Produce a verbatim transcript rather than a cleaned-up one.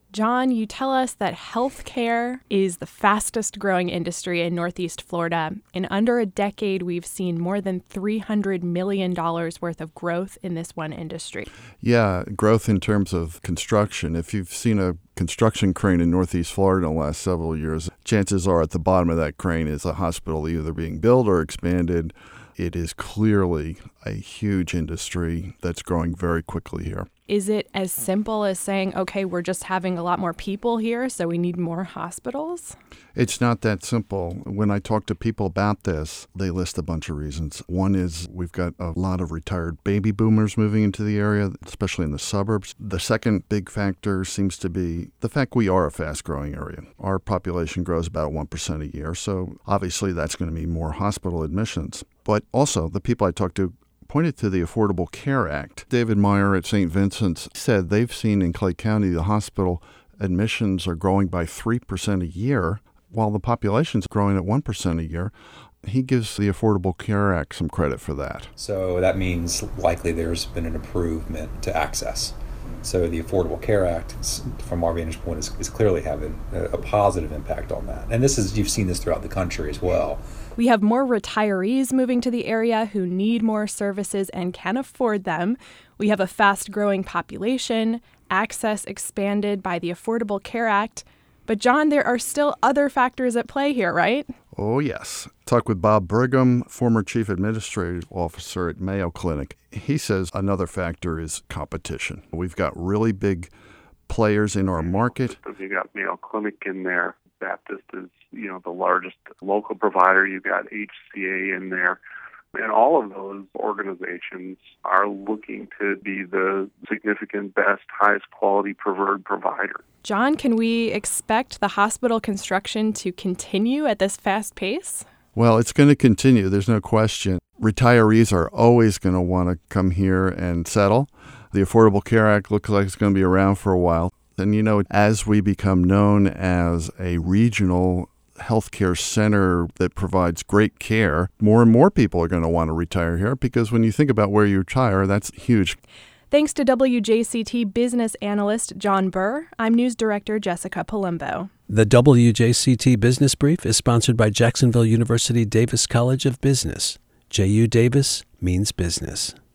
John, you tell us that healthcare is the fastest growing industry in Northeast Florida. In under a decade, we've seen more than three hundred million dollars worth of growth in this one industry. Yeah, growth in terms of construction. If you've seen a construction crane in Northeast Florida in the last several years, chances are at the bottom of that crane is a hospital either being built or expanded. It is clearly a huge industry that's growing very quickly here. Is it as simple as saying, okay, we're just having a lot more people here, so we need more hospitals? It's not that simple. When I talk to people about this, they list a bunch of reasons. One is we've got a lot of retired baby boomers moving into the area, especially in the suburbs. The second big factor seems to be the fact we are a fast-growing area. Our population grows about one percent a year, so obviously that's going to mean more hospital admissions. But also, the people I talk to pointed to the Affordable Care Act. David Meyer at Saint Vincent's said they've seen in Clay County the hospital admissions are growing by three percent a year, while the population's growing at one percent a year. He gives the Affordable Care Act some credit for that. So that means likely there's been an improvement to access. So the Affordable Care Act, from our vantage point, is, is clearly having a, a positive impact on that. And this is, you've seen this throughout the country as well. We have more retirees moving to the area who need more services and can afford them. We have a fast-growing population, access expanded by the Affordable Care Act. But John, there are still other factors at play here, right? Oh, yes. Talk with Bob Brigham, former chief administrative officer at Mayo Clinic. He says another factor is competition. We've got really big players in our market. You got Mayo Clinic in there. Baptist is, you know, the largest local provider. You've got H C A in there. And all of those organizations are looking to be the significant, best, highest quality preferred provider. John, can we expect the hospital construction to continue at this fast pace? Well, it's going to continue. There's no question. Retirees are always going to want to come here and settle. The Affordable Care Act looks like it's going to be around for a while. And, you know, as we become known as a regional healthcare center that provides great care, more and more people are going to want to retire here because when you think about where you retire, that's huge. Thanks to W J C T business analyst John Burr. I'm News Director Jessica Palumbo. The W J C T Business Brief is sponsored by Jacksonville University Davis College of Business. J U Davis means business.